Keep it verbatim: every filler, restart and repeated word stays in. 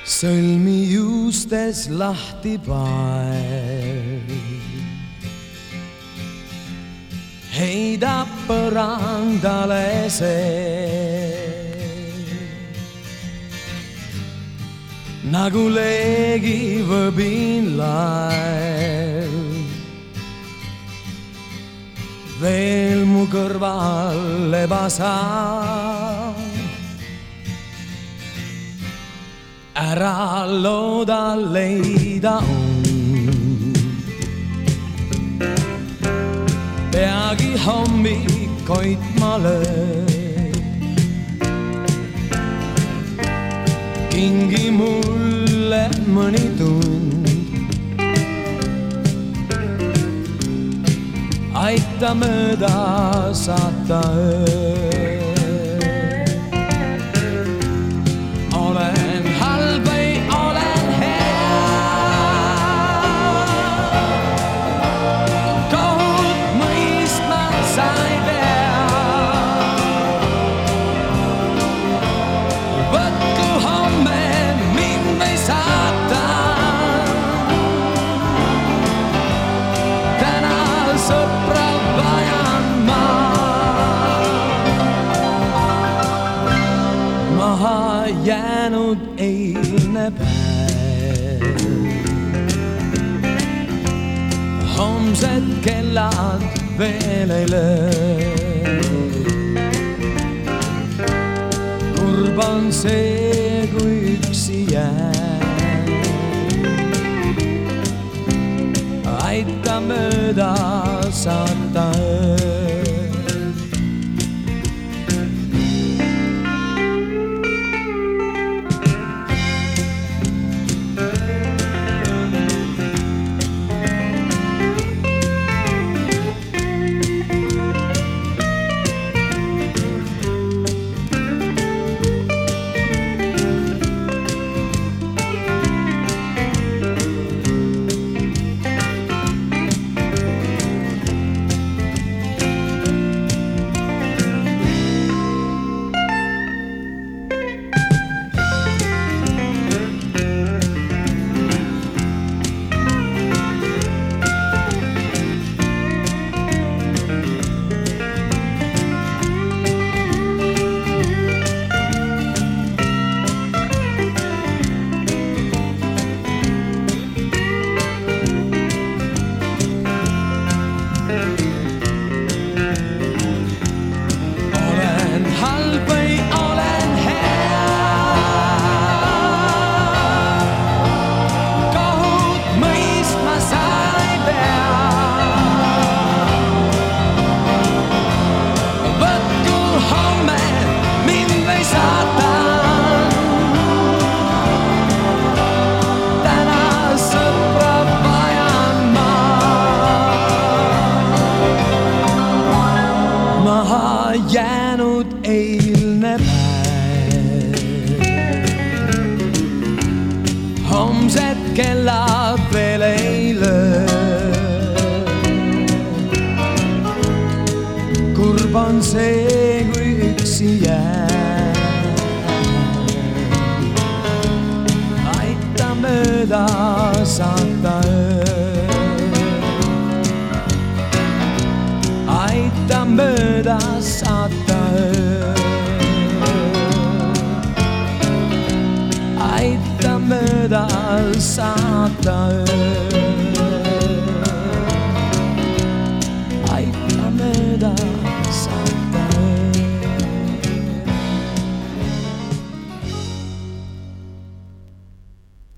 sõlmijuustes lahti pael heidab põrandale see, nagu leegiv õbinlaev veel mu kõrval lebasa. Ära looda leida und, peagi hommik koitma lööb. Kingi mulle mõni tund, aita mööda saata öö. Olen halb või olen hea, kohut mõistma sa ei pea. Võtku homme mind või saata, täna sõpra vajan ma. Maha jäänud eilne päev, homsed kellad veel ei löö. Kurb on see, kui üksi jääb, aita mööda saata öö. Jäänud eilne päev, homsed kellad veel ei löö. Kurb on see, kui üksi jääb, aita mööda saata öö. Aita mööda saata öö. Aita mööda saata öö. Aita mööda saata öö.